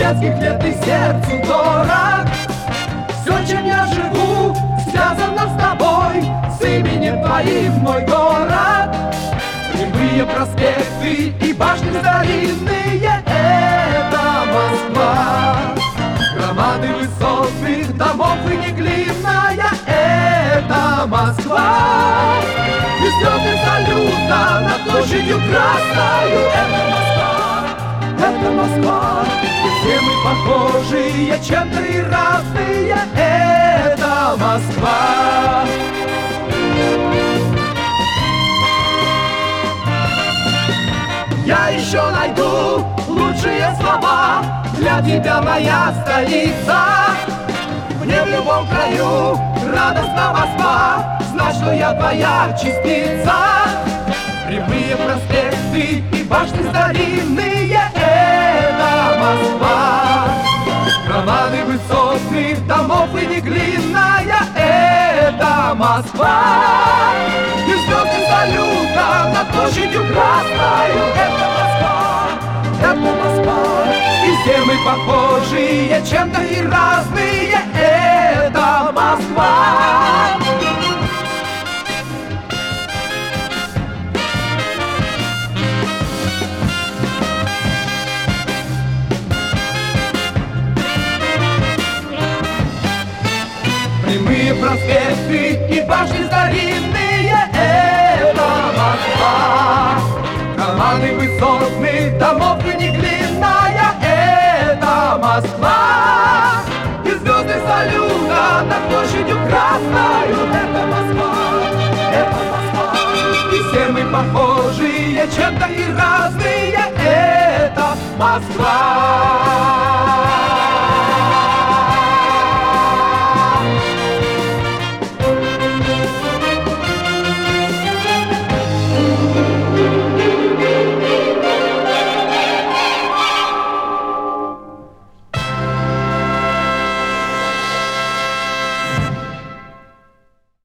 детских лет и сердцу дорог. Все, чем я живу, связано с тобой, с именем твоим мой город. Прямые проспекты и башни старинные — это Москва. Громады высотных домов и неглинная — это Москва. И звезды салюта над площадью Красною — это Москва, это Москва. И все мы похожие, чем-то и разные — это Москва. Я еще найду лучшие слова для тебя, моя столица. Мне в любом краю радостна Москва, знать, что я твоя частица. Прямые проспекты и башни старинные — это Москва. Громады высотных домов и неглинная — это Москва. И звезды салюта над площадью Красною — это Москва, это Москва. И все мы похожие, чем-то и разные — это Москва. Прямые проспекты и башни старинные — это Москва. Громады высотных домов и неглинная — это Москва. И звезды салюта над площадью Красною — это Москва, это Москва. И все мы похожие, чем-то и разные — это Москва.